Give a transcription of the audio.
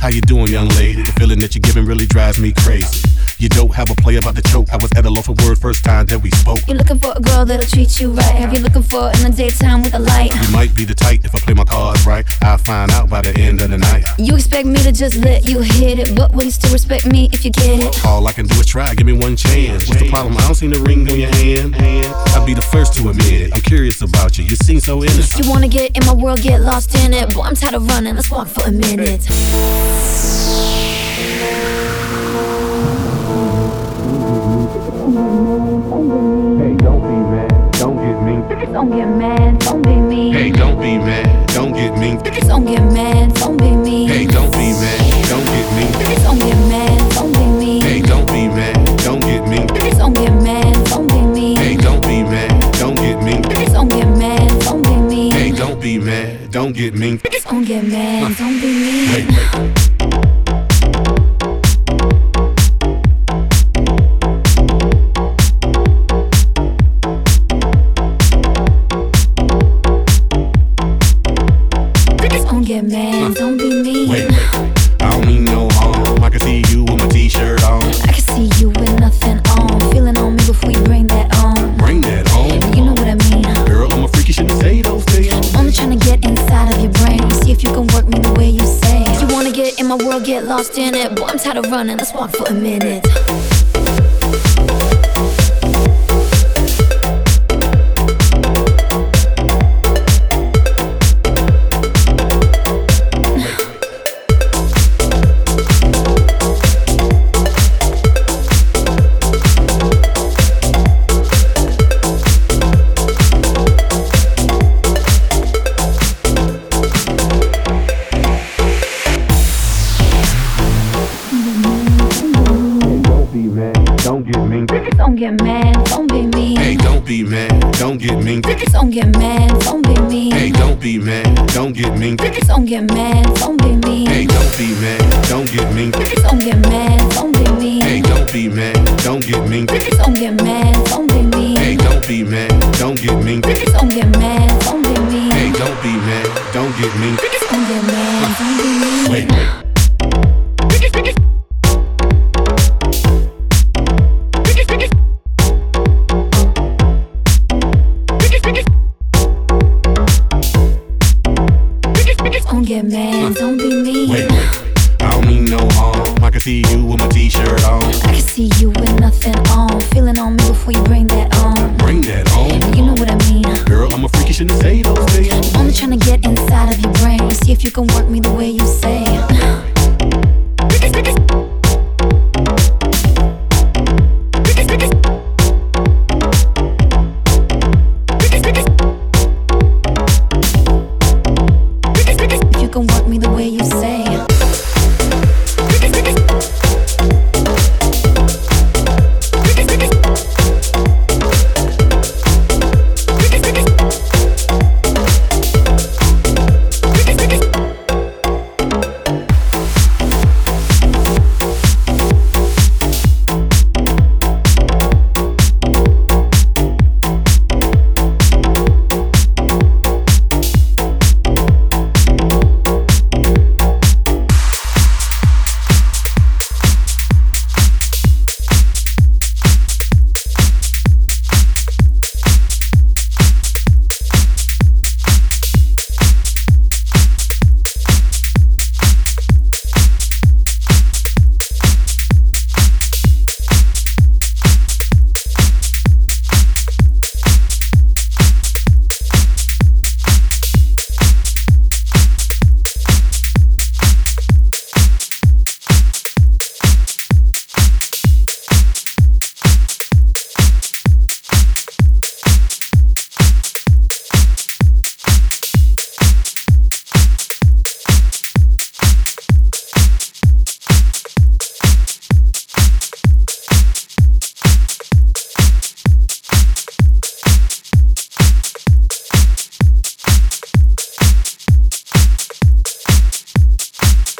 How you doing, young lady? The feeling that you're giving really drives me crazy. You don't have a play about the choke. I was at a loss for words first time that we spoke. You're looking for a girl that'll treat you right. Have you looking for in the daytime with a light? You might be the type if I play my cards right. I'll find out by the end of the night. You expect me to just let you hit it, but will you still respect me if you get it? All I can do is try, give me one chance. What's the problem? I don't see the ring on your hand. I'll be the first to admit it. I'm curious about you, you seem so innocent. You wanna get in my world, get lost in it. Boy, I'm tired of running, let's walk for a minute. Hey, don't be mad, don't get mean. Don't get mad, don't be mean. Hey, don't be mad, don't get mean. Don't get mad, don't be mean. Hey, don't be mad, don't get mean. Don't get mad, don't be mean. Hey, don't be mad, don't get mean. Don't get mad, don't be mean. Hey, don't be mad, don't get mean. Don't get mad, don't be mean. Hey, don't be mad, don't get mean. Don't get mad, don't be mean. Wait. Don't get mad, don't be mean. Wait, I don't mean no harm. I can see you with my t-shirt on. I can see you with nothing on. Feeling on me before you bring that on. Bring that on. You know what I mean. Girl, I'm a freaky, shouldn't say those things. Only trying to get inside of your brain. See if you can work me the way you say. You wanna get in my world, get lost in it. Boy, I'm tired of running, let's walk for a minute. Don't get mean. Don't get mad, don't be mean. Hey, don't be mad, don't get mean. Don't get mad, don't be mean. Hey, don't be mad, don't get mean. Don't get mad, don't be mean. Hey, don't be mad, don't get mean. Don't get mad, don't be mean. Hey, don't be mad, don't get mean. Don't get mad, don't be mean. Hey, don't be mad, don't get mean. Don't get mad, don't be mean. Hey, don't be mad, don't get mean. Don't get mad, don't be mean. Wait. Don't get mad, don't be mean. Wait, I don't mean no harm. I can see you with my t-shirt on. I can see you with nothing on. Feeling on me before you bring that on. Bring that on. You know what I mean. Girl, I'm a freaky, shouldn't say those things. Only trying to get inside of your brain. See if you can work me the way you say.